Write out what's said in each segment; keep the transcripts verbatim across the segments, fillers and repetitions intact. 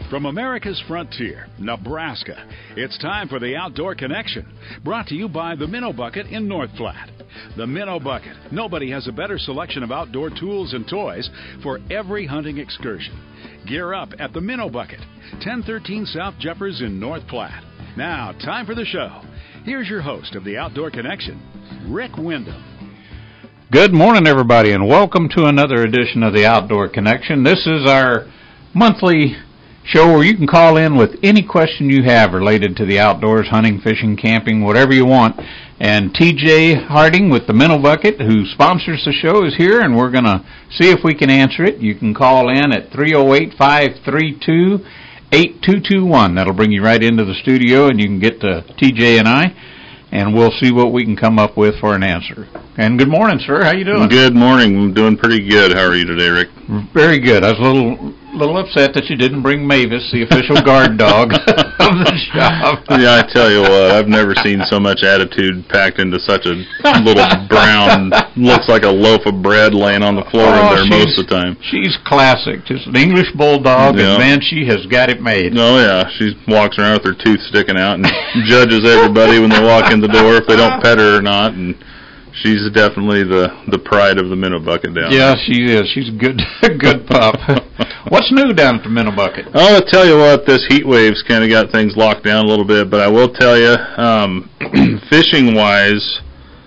From America's frontier, Nebraska, it's time for the Outdoor Connection, brought to you by the Minnow Bucket in North Platte. The Minnow Bucket. Nobody has a better selection of outdoor tools and toys for every hunting excursion. Gear up at the Minnow Bucket, ten thirteen South Jeffers in North Platte. Now, time for the show. Here's your host of the Outdoor Connection, Rick Wyndham. Good morning, everybody, and welcome to another edition of the Outdoor Connection. This is our monthly show where you can call in with any question you have related to the outdoors, hunting, fishing, camping, whatever you want. And T J Harding with the Minnow Bucket, who sponsors the show, is here, and we're going to see if we can answer it. You can call in at three oh eight, five three two, eight two two one. That'll bring you right into the studio, and you can get to T J and I, and we'll see what we can come up with for an answer. And good morning, sir. How you doing? Good morning. I'm doing pretty good. How are you today, Rick? Very good. I was a little little upset that you didn't bring Mavis, the official guard dog of the shop. Yeah, I tell you what, I've never seen so much attitude packed into such a little brown, looks like a loaf of bread laying on the floor oh, in there most of the time. She's classic. Just an English bulldog, yeah. And man, she has got it made. Oh, yeah. She walks around with her tooth sticking out and judges everybody when they walk in the door if they don't pet her or not, and she's definitely the, the pride of the Minnow Bucket down yeah, there. Yeah, she is. She's a good, good pup. What's new down at the Minnow Bucket? Oh, I'll tell you what, this heat wave's kind of got things locked down a little bit, but I will tell you, um, fishing-wise,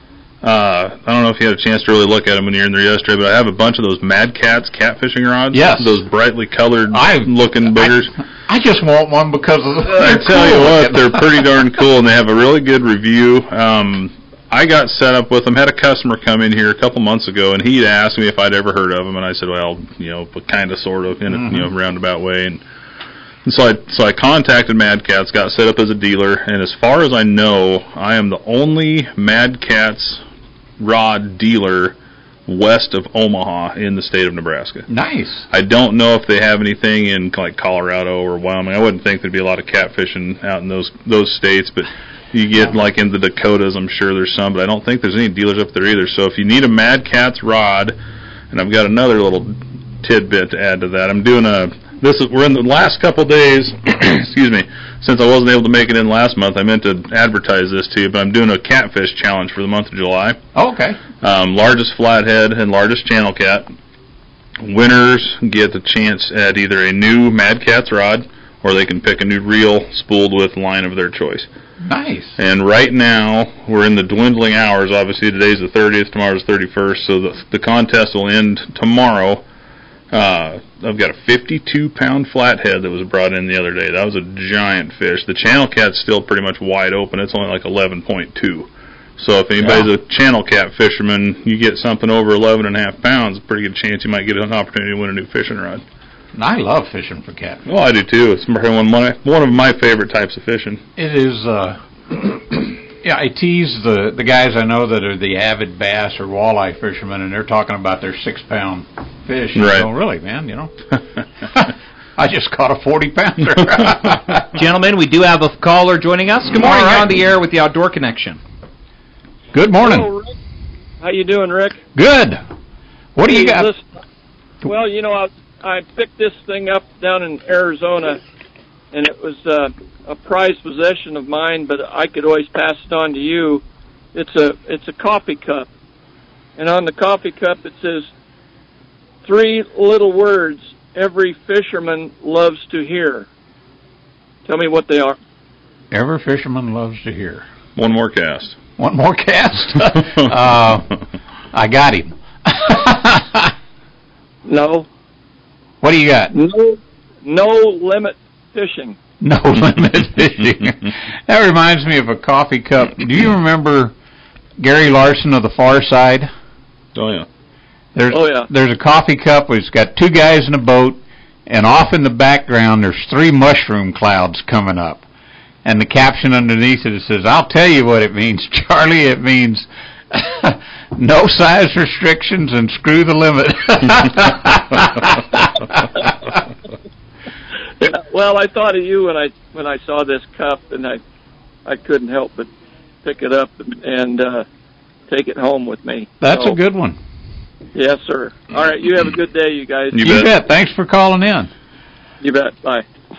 uh, I don't know if you had a chance to really look at them when you were in there yesterday, but I have a bunch of those Mad Cats catfishing rods. Yes. Those brightly colored looking boogers. I, I just want one because of the I tell cool you what, looking. They're pretty darn cool, and they have a really good review. Um... I got set up with them, had a customer come in here a couple months ago, and he'd asked me if I'd ever heard of them, and I said, well, you know, kind of, sort of, in a mm-hmm. you know, roundabout way. And, and so I so I contacted Mad Cats, got set up as a dealer, and as far as I know, I am the only Mad Cats rod dealer west of Omaha in the state of Nebraska. Nice. I don't know if they have anything in, like, Colorado or Wyoming. I wouldn't think there'd be a lot of catfishing out in those those states, but you get, like, in the Dakotas, I'm sure there's some, but I don't think there's any dealers up there either. So if you need a Mad Catz rod, and I've got another little tidbit to add to that. I'm doing a, this is, we're in the last couple days, excuse me, since I wasn't able to make it in last month, I meant to advertise this to you, but I'm doing a catfish challenge for the month of July. Oh, okay. Um, largest flathead and largest channel cat. Winners get the chance at either a new Mad Catz rod, or they can pick a new reel spooled with line of their choice. Nice. And right now, we're in the dwindling hours. Obviously, today's the thirtieth, tomorrow's the thirty-first, so the, the contest will end tomorrow. Uh, I've got a fifty-two pound flathead that was brought in the other day. That was a giant fish. The channel cat's still pretty much wide open. It's only like eleven point two. So if anybody's yeah. a channel cat fisherman, you get something over eleven and a half pounds, a pretty good chance you might get an opportunity to win a new fishing rod. I love fishing for catfish. Well, I do too. It's one of my one of my favorite types of fishing. It is. Uh, yeah, I tease the the guys I know that are the avid bass or walleye fishermen, and they're talking about their six pound fish. Right. So really, man, you know, I just caught a forty pounder. Gentlemen, we do have a caller joining us. Good morning. Right. On the air with the Outdoor Connection. Good morning. Hello, Rick. How you doing, Rick? Good. What do you got? Listen, well, you know, I. I picked this thing up down in Arizona, and it was uh, a prized possession of mine, but I could always pass it on to you. It's a it's a coffee cup, and on the coffee cup it says, three little words every fisherman loves to hear. Tell me what they are. Every fisherman loves to hear. One more cast. One more cast? uh, I got him. No. What do you got? No, no limit fishing. No limit fishing. That reminds me of a coffee cup. Do you remember Gary Larson of the Far Side? Oh, yeah. There's, oh, yeah. There's a coffee cup where it's got two guys in a boat, and off in the background there's three mushroom clouds coming up. And the caption underneath it, it says, I'll tell you what it means, Charlie. It means no size restrictions and screw the limit. Well, I thought of you when I when I saw this cup, and I I couldn't help but pick it up and, and uh, take it home with me. That's so, a good one. Yes, sir. All right, you have a good day, you guys. You, you bet. bet. Thanks for calling in. You bet. Bye.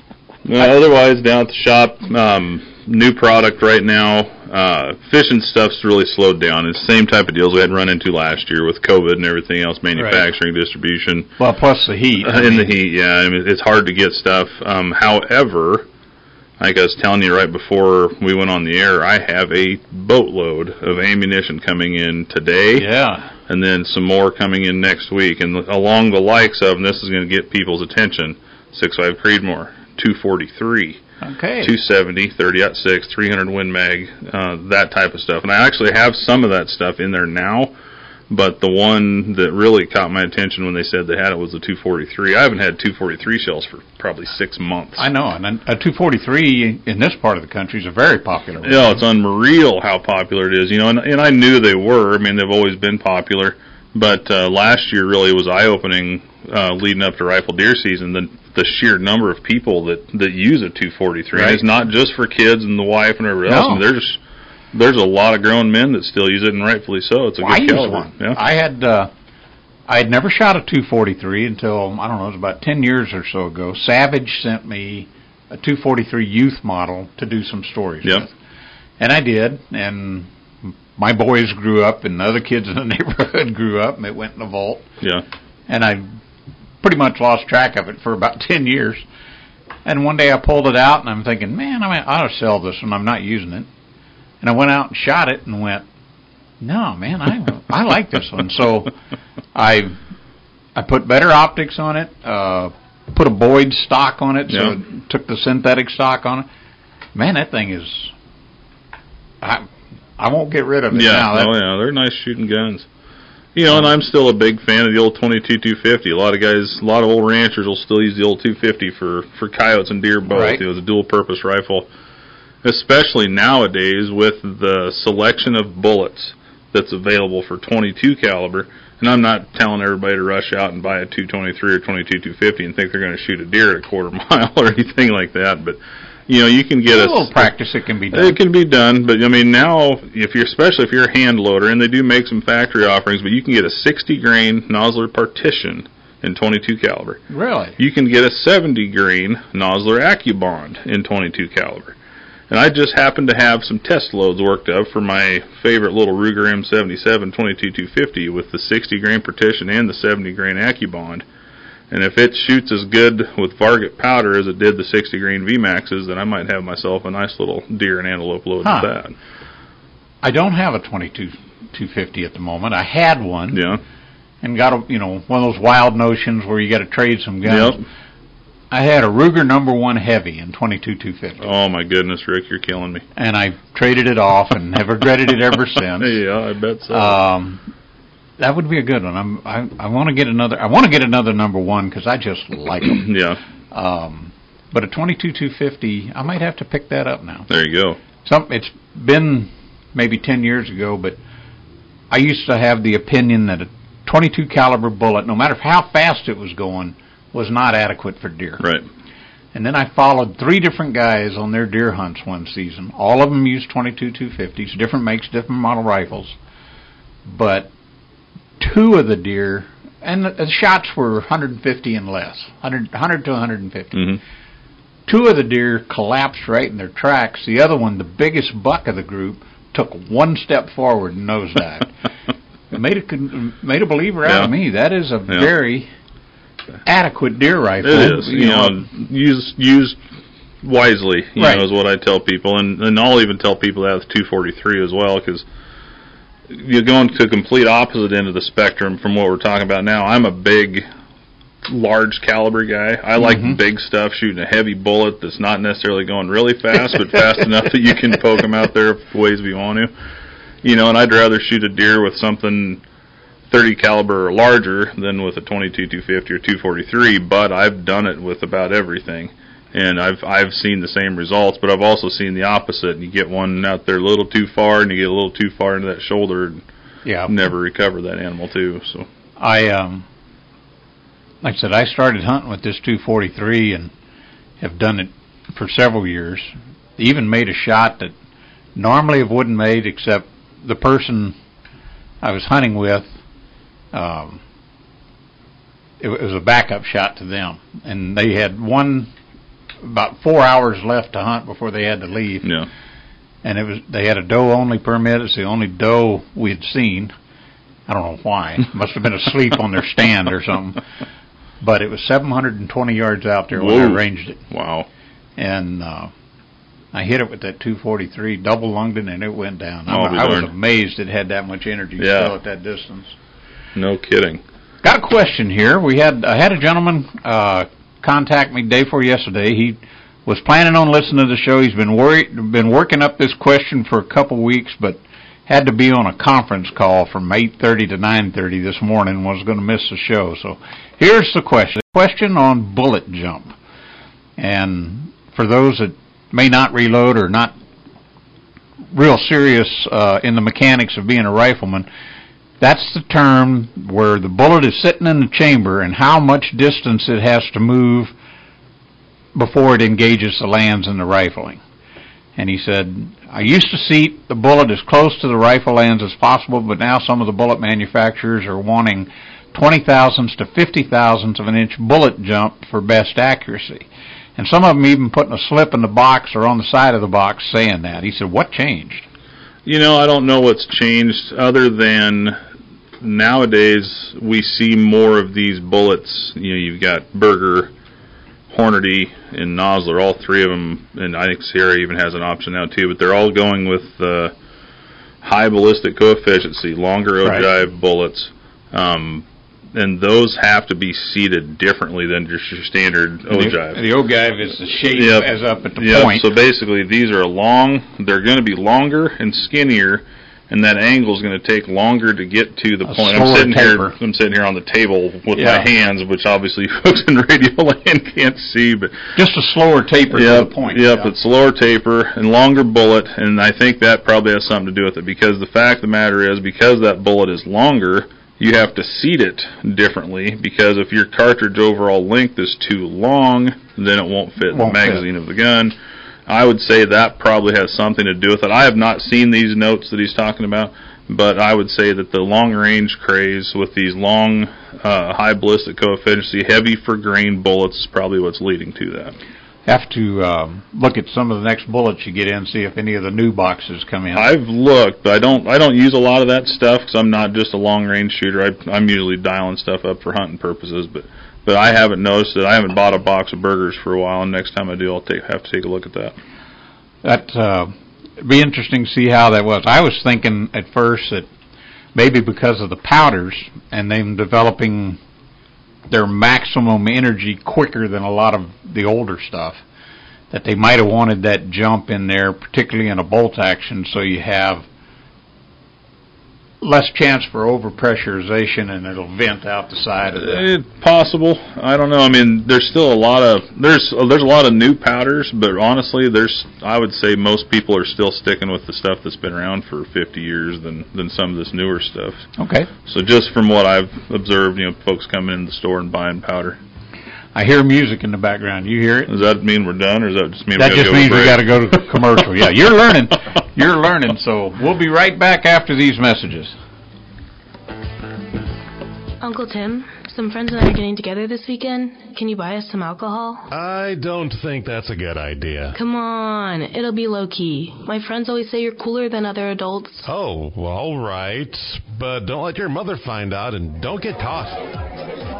Well, otherwise, down at the shop, um, new product right now. Uh, fishing stuff's really slowed down. It's the same type of deals we had run into last year with COVID and everything else, manufacturing, right. distribution. Well, plus the heat. Uh, in the heat, yeah. I mean, it's hard to get stuff. Um, however, like I was telling you right before we went on the air, I have a boatload of ammunition coming in today. Yeah. And then some more coming in next week. And along the likes of, and this is going to get people's attention, six five Creedmoor, two forty-three, okay, two seventy, thirty aught six, three hundred Win Mag, uh, that type of stuff. And I actually have some of that stuff in there now, but the one that really caught my attention when they said they had it was the two forty-three. I haven't had two forty-three shells for probably six months. I know, and a two forty-three in this part of the country is a very popular one. Yeah, it's unreal how popular it is. You know, and, and I knew they were. I mean, they've always been popular. But uh, last year really was eye-opening, uh, leading up to rifle deer season. The the sheer number of people that, that use a two forty-three. Right. And it's not just for kids and the wife and everybody else. No. I mean, there's there's a lot of grown men that still use it, and rightfully so. It's a well, good I caliber. Used one. Yeah. I had uh, I had never shot a two forty-three until I don't know, it was about ten years or so ago. Savage sent me a two forty-three youth model to do some stories Yep. with, and I did. And my boys grew up, and other kids in the neighborhood grew up, and it went in the vault. Yeah. And I pretty much lost track of it for about ten years. And one day I pulled it out, and I'm thinking, man, I, mean, I ought to sell this one. I'm not using it. And I went out and shot it and went, no, man, I I like this one. So I I put better optics on it, uh, put a Boyd stock on it, so Yeah. it took the synthetic stock on it. Man, that thing is, I I won't get rid of it Yeah. now. That, Oh, yeah. They're nice shooting guns. You know, and I'm still a big fan of the old twenty-two two fifty. A lot of guys, a lot of old ranchers will still use the old two fifty for, for coyotes and deer both. Right. It was a dual-purpose rifle, especially nowadays with the selection of bullets that's available for twenty-two caliber. And I'm not telling everybody to rush out and buy a two twenty-three or twenty-two two fifty and think they're going to shoot a deer at a quarter mile or anything like that. But you know, you can get a a little practice. It can be done. It can be done, but I mean now, if you're especially if you're a hand loader, and they do make some factory offerings, but you can get a sixty grain Nosler partition in twenty-two caliber. Really? You can get a seventy grain Nosler AccuBond in twenty-two caliber. And I just happen to have some test loads worked up for my favorite little Ruger M seventy-seven twenty-two two fifty with the sixty grain partition and the seventy grain AccuBond. And if it shoots as good with Varget powder as it did the sixty grain V MAXs, then I might have myself a nice little deer and antelope load Huh. with that. I don't have a twenty-two two fifty at the moment. I had one. Yeah. And got a, you know, one of those wild notions where you got to trade some guns. Yep. I had a Ruger number one heavy in twenty-two two fifty. Oh my goodness, Rick, you're killing me. And I traded it off and have regretted it ever since. Yeah, I bet so. Um, that would be a good one. I'm, I I want to get another. I want to get another number one because I just like them. Yeah. Um, but a twenty-two two fifty, I might have to pick that up now. There you go. Some it's been maybe ten years ago, but I used to have the opinion that a twenty-two caliber bullet, no matter how fast it was going, was not adequate for deer. Right. And then I followed three different guys on their deer hunts one season. All of them used twenty-two two fifties, different makes, different model rifles. But two of the deer, and the, the shots were one fifty and less, one hundred, one hundred to one fifty. Mm-hmm. Two of the deer collapsed right in their tracks. The other one, the biggest buck of the group, took one step forward and nosedived. It made a, made a believer out Yeah. of me. That is a Yeah. very adequate deer rifle. It is. You, You know, know, use used wisely, you Right. know, is what I tell people. And, and I'll even tell people that with two forty-three as well, because you're going to a complete opposite end of the spectrum from what we're talking about now. I'm a big, large caliber guy. I like Mhm. big stuff, shooting a heavy bullet that's not necessarily going really fast, but fast enough that you can poke them out there ways if you want to. You know, and I'd rather shoot a deer with something thirty caliber or larger than with a twenty-two two fifty or two forty-three, but I've done it with about everything. And I've I've seen the same results, but I've also seen the opposite. You get one out there a little too far, and you get a little too far into that shoulder, and yeah. never recover that animal too. So I um, like I said, I started hunting with this two forty-three and have done it for several years. Even made a shot that normally it wouldn't made, except the person I was hunting with, um, it, it was a backup shot to them, and they had one about four hours left to hunt before they had to leave. Yeah. And it was they had a doe-only permit. It's the only doe we had seen. I don't know why. Must have been asleep on their stand or something. But it was seven hundred twenty yards out there when I ranged it. Wow. And uh, I hit it with that two forty-three, double lunged it, and it went down. Oh, I, I was amazed it had that much energy yeah. still at that distance. No kidding. Got a question here. We had I had a gentleman uh, contact me day before yesterday. He was planning on listening to the show. He's been worried, been working up this question for a couple weeks, but had to be on a conference call from eight thirty to nine thirty this morning. Was going to miss the show. So here's the question. Question on bullet jump. And for those that may not reload or not real serious uh, in the mechanics of being a rifleman, that's the term where the bullet is sitting in the chamber and how much distance it has to move before it engages the lands in the rifling. And he said, I used to seat the bullet as close to the rifle lands as possible, but now some of the bullet manufacturers are wanting twenty thousandths to fifty thousandths of an inch bullet jump for best accuracy. And some of them even putting a slip in the box or on the side of the box saying that. He said, what changed? You know, I don't know what's changed other than nowadays we see more of these bullets. You know, you've got Berger, Hornady, and Nosler, all three of them, and I think Sierra even has an option now too, but they're all going with uh, high ballistic coefficiency, longer ogive right. bullets. Um, and those have to be seated differently than just your standard ogive. The, the ogive is the shape yep. as up at the yep. point. So basically these are long, they're going to be longer and skinnier, and that angle is going to take longer to get to the a point. I'm sitting taper. here. I'm sitting here on the table with yeah. my hands, which obviously folks in radio land can't see, but just a slower taper yep, to the point. Yep, yeah. it's slower taper and longer bullet, and I think that probably has something to do with it because the fact of the matter is, because that bullet is longer, you have to seat it differently. Because if your cartridge overall length is too long, then it won't fit won't the magazine fit. of the gun. I would say that probably has something to do with it. I have not seen these notes that he's talking about, but I would say that the long-range craze with these long, uh, high ballistic coefficiency, heavy for grain bullets is probably what's leading to that. Have to um, look at some of the next bullets you get in, see if any of the new boxes come in. I've looked, but I don't. I don't use a lot of that stuff because I'm not just a long-range shooter. I, I'm usually dialing stuff up for hunting purposes, but but I haven't noticed it. I haven't bought a box of burgers for a while, and next time I do, I'll take, have to take a look at that. That uh, it'd be interesting to see how that was. I was thinking at first that maybe because of the powders and them developing their maximum energy quicker than a lot of the older stuff, that they might have wanted that jump in there, particularly in a bolt action, so you have less chance for overpressurization and it'll vent out the side of the... It's possible. I don't know. I mean, there's still a lot of there's there's a lot of new powders, but honestly, there's I would say most people are still sticking with the stuff that's been around for fifty years than than some of this newer stuff. Okay. So just from what I've observed, you know, folks coming in the store and buying powder. I hear music in the background. You hear it? Does that mean we're done, or does that just mean that we just go means to we got to go to commercial? Yeah, you're learning. You're learning. So we'll be right back after these messages. Uncle Tim, some friends and I are getting together this weekend. Can you buy us some alcohol? I don't think that's a good idea. Come on, it'll be low-key. My friends always say you're cooler than other adults. Oh, well, all right. But don't let your mother find out and don't get caught.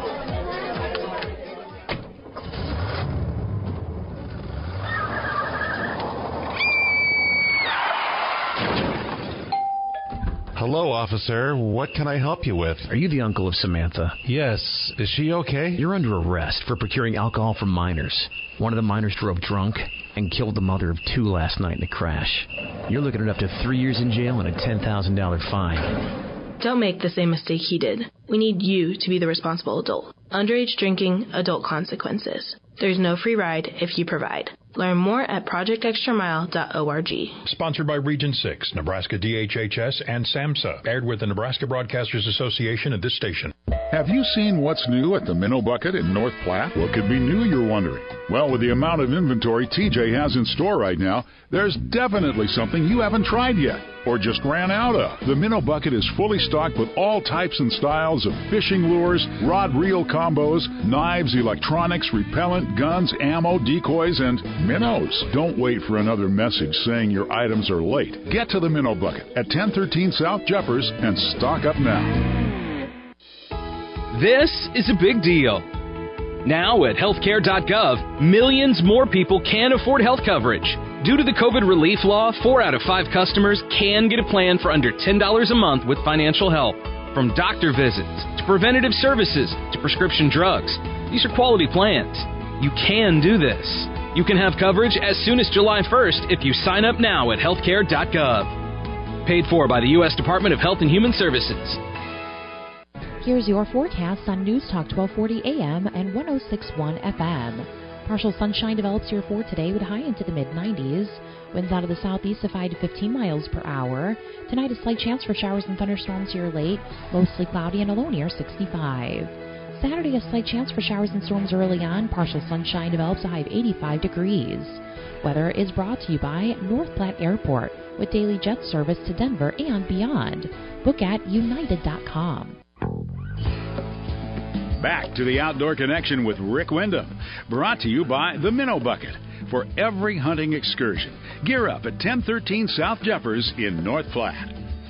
Hello, officer. What can I help you with? Are you the uncle of Samantha? Yes. Is she okay? You're under arrest for procuring alcohol from minors. One of the minors drove drunk and killed the mother of two last night in a crash. You're looking at up to three years in jail and a ten thousand dollars fine. Don't make the same mistake he did. We need you to be the responsible adult. Underage drinking, adult consequences. There's no free ride if you provide. Learn more at project extra mile dot org. Sponsored by Region six, Nebraska D H H S, and SAMHSA. Aired with the Nebraska Broadcasters Association at this station. Have you seen what's new at the Minnow Bucket in North Platte? What could be new, you're wondering? Well, with the amount of inventory T J has in store right now, there's definitely something you haven't tried yet or just ran out of. The Minnow Bucket is fully stocked with all types and styles of fishing lures, rod-reel combos, knives, electronics, repellent, guns, ammo, decoys, and minnows. Don't wait for another message saying your items are late. Get to the Minnow Bucket at ten thirteen South Jeffers and stock up now. This is a big deal. Now at healthcare dot gov, millions more people can afford health coverage. Due to the COVID relief law, four out of five customers can get a plan for under ten dollars a month with financial help. From doctor visits, to preventative services, to prescription drugs. These are quality plans. You can do this. You can have coverage as soon as July first if you sign up now at healthcare dot gov. Paid for by the U S Department of Health and Human Services. Here's your forecast on News Talk twelve forty A M and one oh six point one F M. Partial sunshine develops here for today with a high into the mid nineties. Winds out of the southeast of five to fifteen miles per hour. Tonight, a slight chance for showers and thunderstorms here late. Mostly cloudy and a low near sixty-five. Saturday, a slight chance for showers and storms early on. Partial sunshine develops a high of eighty-five degrees. Weather is brought to you by North Platte Airport with daily jet service to Denver and beyond. Book at united dot com. Back to the Outdoor Connection with Rick Wyndham, brought to you by the Minnow Bucket. For every hunting excursion, gear up at ten thirteen South Jeffers in North Platte.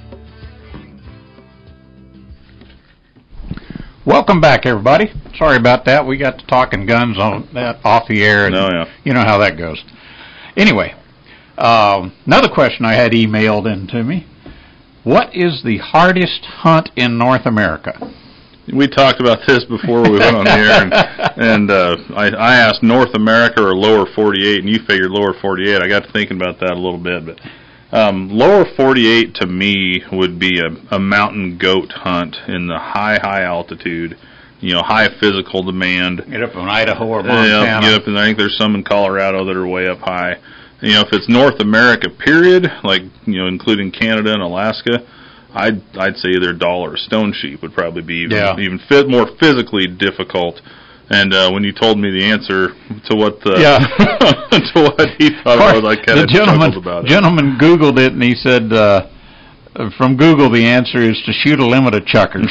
Welcome back, everybody. Sorry about that. We got to talking guns on that off the air, and oh, yeah. You know how that goes. Anyway, um, another question I had emailed in to me. What is the hardest hunt in North America? We talked about this before we went on the air, and, and uh, I, I asked North America or lower forty-eight, and you figured lower forty-eight. I got to thinking about that a little bit, but um, lower forty-eight to me would be a, a mountain goat hunt in the high, high altitude, you know, high physical demand. Get up in Idaho or Montana. Yeah, get up, and I think there's some in Colorado that are way up high. You know, if it's North America, period, like, you know, including Canada and Alaska, I'd I'd say either doll or stone sheep would probably be even yeah. even fit, more physically difficult. And uh, when you told me the answer to what the yeah. to what he thought course, it was, I kind of chuckled about it. The gentleman Googled it, and he said, uh, from Google, the answer is to shoot a limit of chuckers.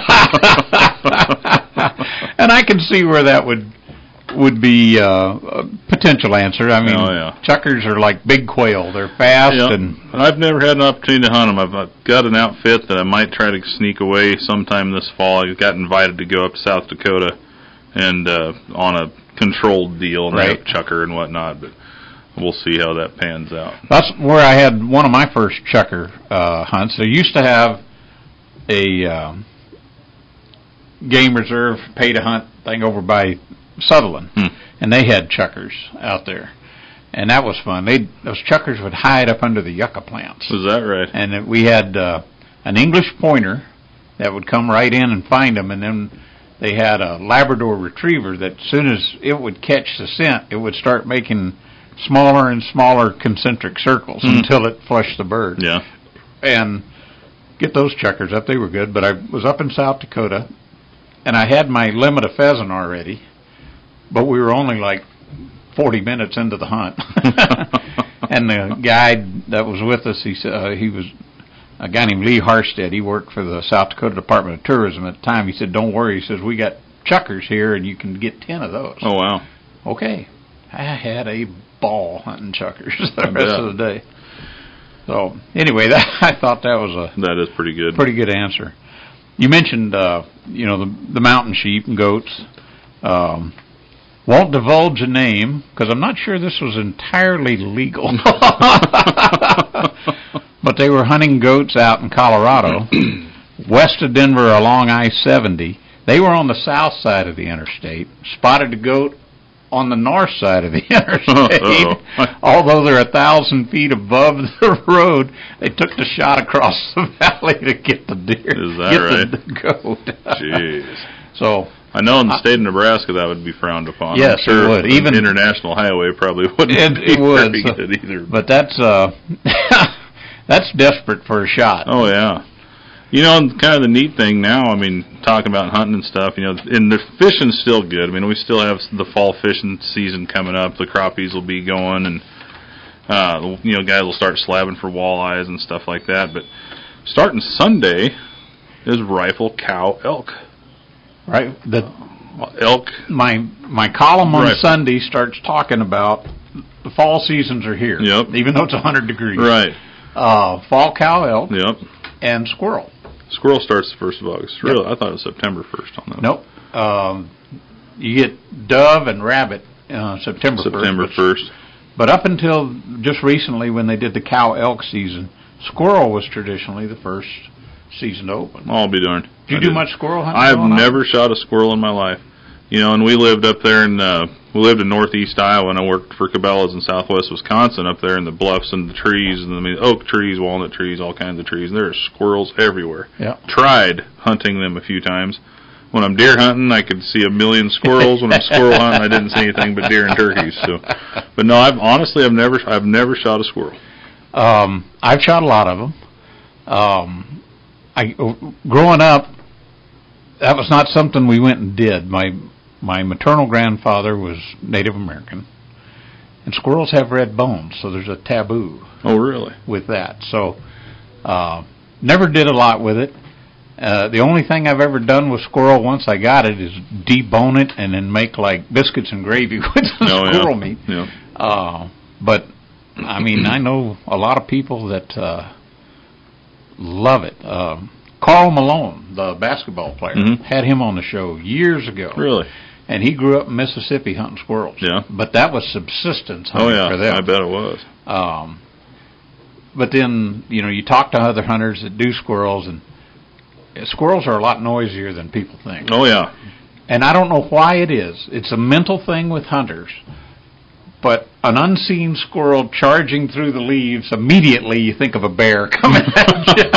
And I can see where that would would be uh, a potential answer. I mean, oh, yeah. chuckers are like big quail. They're fast. Yep. and I've never had an opportunity to hunt them. I've, I've got an outfit that I might try to sneak away sometime this fall. I got invited to go up to South Dakota and uh, on a controlled deal, and right. have chucker and whatnot, but we'll see how that pans out. That's where I had one of my first chucker uh, hunts. They used to have a um, game reserve pay-to-hunt thing over by Sutherland, hmm. and they had chuckers out there, and that was fun. They those chuckers would hide up under the yucca plants. Is that right? And it, we had uh, an English pointer that would come right in and find them, and then they had a Labrador Retriever that as soon as it would catch the scent, it would start making smaller and smaller concentric circles hmm. until it flushed the bird. Yeah, and get those chuckers up. They were good, but I was up in South Dakota, and I had my limit of pheasant already. But we were only like forty minutes into the hunt, and the guide that was with us, he said uh, he was a guy named Lee Harstead. He worked for the South Dakota Department of Tourism at the time. He said, "Don't worry," he says, "we got chuckers here, and you can get ten of those." Oh wow! Okay, I had a ball hunting chuckers the rest of the day. So anyway, that I thought that was a that is pretty good, pretty good answer. You mentioned uh, you know the the mountain sheep and goats. Um, Won't divulge a name, because I'm not sure this was entirely legal. But they were hunting goats out in Colorado, west of Denver along I seventy. They were on the south side of the interstate, spotted a goat on the north side of the interstate. Although they're a thousand feet above the road, they took the shot across the valley to get the deer. Is that get right? The goat. Jeez. So... I know in the state of Nebraska that would be frowned upon. Yes, I'm sure it would. An Even international highway probably wouldn't it, be it would, very so, good either. But that's uh, that's desperate for a shot. Oh yeah, You know, kind of the neat thing now, I mean, talking about hunting and stuff, you know, and the fishing's still good. I mean, we still have the fall fishing season coming up. The crappies will be going, and, uh, you know, guys will start slabbing for walleyes and stuff like that. But starting Sunday is rifle cow elk. Right. The elk. My my column on Rifle. Sunday starts talking about the fall seasons are here. Yep. Even though it's one hundred degrees. Right. Uh, fall cow elk. Yep. And squirrel. Squirrel starts the first of August. Yep. Really? I thought it was September first on that. Nope. Um, you get dove and rabbit uh, September first. September first. But up until just recently when they did the cow elk season, squirrel was traditionally the first season to open. I'll be darned. Did you I do did. much squirrel hunting? I've never shot a squirrel in my life. You know, and we lived up there in, uh, we lived in northeast Iowa, and I worked for Cabela's in southwest Wisconsin up there in the bluffs and the trees, and I mean, oak trees, walnut trees, all kinds of trees, and there are squirrels everywhere. Yeah. Tried hunting them a few times. When I'm deer hunting, I could see a million squirrels. When I'm squirrel hunting, I didn't see anything but deer and turkeys. So, but no, I've honestly, I've never, I've never shot a squirrel. Um, I've shot a lot of them. Um, I growing up, that was not something we went and did. My my maternal grandfather was Native American, and squirrels have red bones, so there's a taboo. Oh, really? With that, so uh, never did a lot with it. Uh, the only thing I've ever done with squirrel once I got it is debone it and then make like biscuits and gravy with the oh, squirrel yeah. meat. Yeah. Uh, but I mean, I know a lot of people that uh, love it. Uh, Carl Malone, the basketball player, mm-hmm. had him on the show years ago. Really? And he grew up in Mississippi hunting squirrels. Yeah. But that was subsistence hunting oh, yeah. for them. I bet it was. Um, but then, you know, you talk to other hunters that do squirrels, and squirrels are a lot noisier than people think. Oh, yeah. And I don't know why it is. It's a mental thing with hunters. But an unseen squirrel charging through the leaves, immediately you think of a bear coming at you.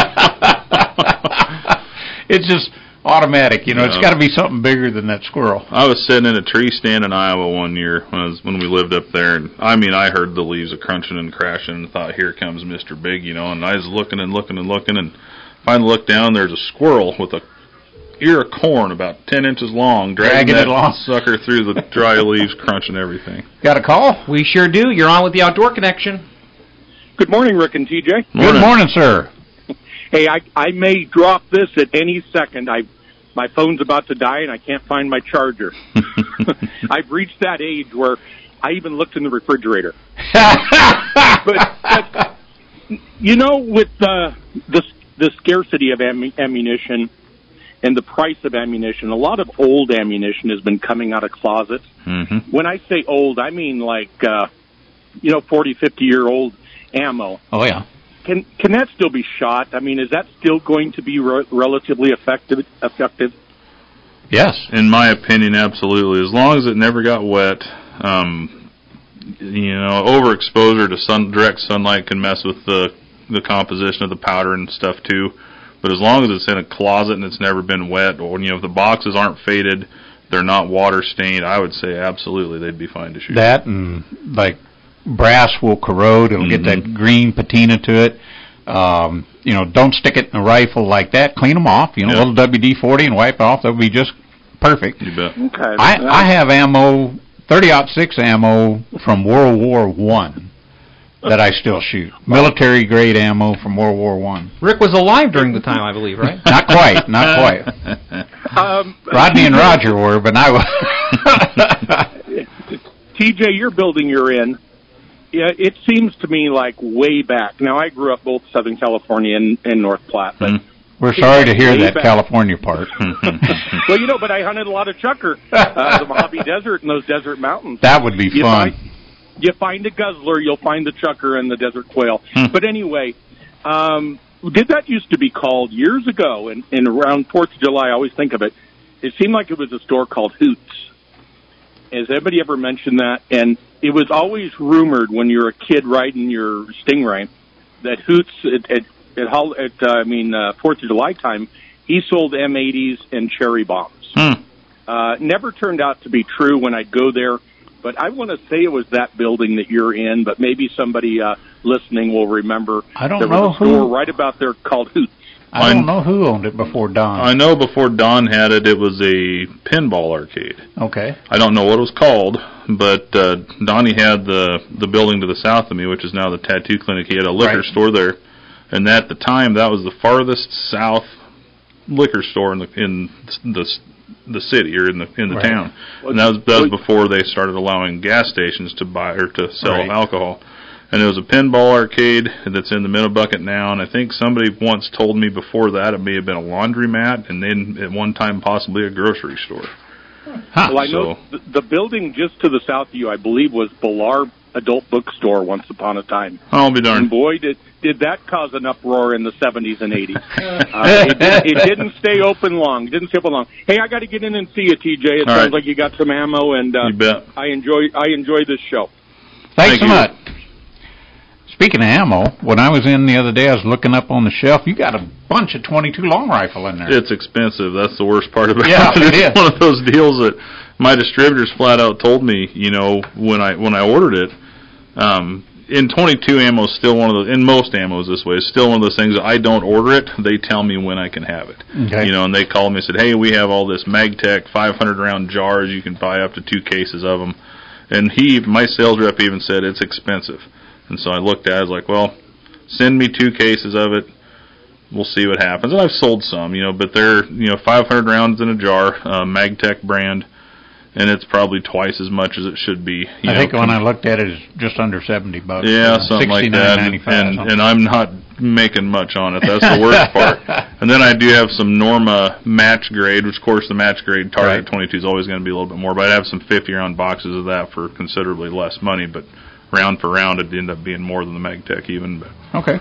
It's just automatic, you know. Yeah. It's got to be something bigger than that squirrel. I was sitting in a tree stand in Iowa one year when I was when we lived up there, and I mean, I heard the leaves a crunching and crashing, and thought, "Here comes Mister Big," you know. And I was looking and looking and looking, and finally looked down. There's a squirrel with a ear of corn about ten inches long, dragging, dragging that it along. Sucker through the dry leaves, crunching everything. Got a call? We sure do. You're on with the Outdoor Connection. Good morning, Rick and T J. Morning. Good morning, sir. Hey, I I may drop this at any second. I my phone's about to die and I can't find my charger. I've reached that age where I even looked in the refrigerator. but, but you know, with uh, the the scarcity of am- ammunition and the price of ammunition, a lot of old ammunition has been coming out of closets. Mm-hmm. When I say old, I mean like uh, you know, forty, fifty year old ammo. Oh yeah. Can can that still be shot? I mean, is that still going to be re- relatively effective? Effective? Yes, in my opinion, absolutely. As long as it never got wet, um, you know, overexposure to sun, direct sunlight can mess with the the composition of the powder and stuff too. But as long as it's in a closet and it's never been wet, or you know, if the boxes aren't faded, they're not water stained, I would say absolutely they'd be fine to shoot. That and like. Brass will corrode. It'll mm-hmm. get that green patina to it. Um, you know, don't stick it in a rifle like that. Clean them off. You know, a yep. little W D forty and wipe it off. That would be just perfect. You bet. Okay. I, I have ammo, thirty aught six ammo from World War One that I still shoot. Military grade ammo from World War One. Rick was alive during the time, I believe, right? Not quite. Not quite. um, Rodney and Roger were, but I was. T J, you're building your in. Yeah, it seems to me like way back. Now, I grew up both Southern California and, and North Platte. But mm. We're sorry to hear that back. California part. Well, you know, but I hunted a lot of chukar, uh, the Mojave Desert and those desert mountains. That would be you fun. Find, you find a guzzler, you'll find the chukar and the desert quail. Hmm. But anyway, um, did that used to be called years ago, and, and around fourth of July, I always think of it, it seemed like it was a store called Hoots. Has anybody ever mentioned that? And it was always rumored when you're a kid riding your Stingray that Hoots at at, at, at uh, I mean uh, Fourth of July time, he sold M eighties and cherry bombs. Hmm. Uh, never turned out to be true when I'd go there, but I want to say it was that building that you're in. But maybe somebody uh, listening will remember. I don't there know was a store who right about there called Hoots. I don't know who owned it before Don. I know before Don had it, it was a pinball arcade. Okay. I don't know what it was called, but uh, Donnie had the the building to the south of me, which is now the tattoo clinic. He had a liquor Right. store there, and at the time, that was the farthest south liquor store in the in the the city or in the in the Right. town. And that was that was before they started allowing gas stations to buy or to sell Right. alcohol. And it was a pinball arcade that's in the Minnow Bucket now, and I think somebody once told me before that it may have been a laundromat, and then at one time possibly a grocery store. Huh. Well, I know the, the building just to the south of you, I believe, was Ballard Adult Bookstore once upon a time. I'll be darned. And boy, did did that cause an uproar in the seventies and eighties. uh, it, did, it didn't stay open long. It didn't stay open long. Hey, I got to get in and see you, T J. It All sounds right. like you got some ammo, and uh, You bet. I enjoy I enjoy this show. Thanks Thank so you. much. Speaking of ammo, when I was in the other day, I was looking up on the shelf. You got a bunch of twenty-two long rifle in there. It's expensive. That's the worst part about Yeah, it. it It's is. one of those deals that my distributors flat out told me, you know, when I when I ordered it, um, in twenty-two ammo is still one of those, in most ammos this way, it's still one of those things that I don't order it, they tell me when I can have it. Okay. You know, and they called me and said, hey, we have all this MagTech five hundred round jars, you can buy up to two cases of them. And he, my sales rep even said it's expensive. And so I looked at it, I was like, well, send me two cases of it. We'll see what happens. And I've sold some, you know, but they're, you know, five hundred rounds in a jar, uh, MagTech brand, and it's probably twice as much as it should be. You I know, think when I looked at it, it's just under seventy bucks. yeah, uh, something like that. And, and, and I'm not making much on it. That's the worst part. And then I do have some Norma match grade, which, of course, the match grade Target Right. twenty-two is always going to be a little bit more, but I have some fifty round boxes of that for considerably less money, but round for round, it'd end up being more than the MagTech even. But, Okay.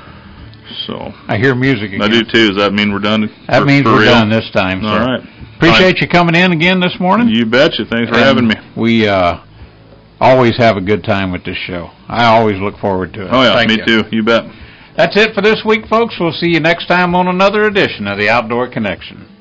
so I hear music again. I do too. Does that mean we're done? That for, means for we're real? done this time. So. All right. Appreciate you coming in again this morning. You betcha. Thanks for And having me. We uh, always have a good time with this show. I always look forward to it. Oh, yeah, Thank me you. too. You bet. That's it for this week, folks. We'll see you next time on another edition of the Outdoor Connection.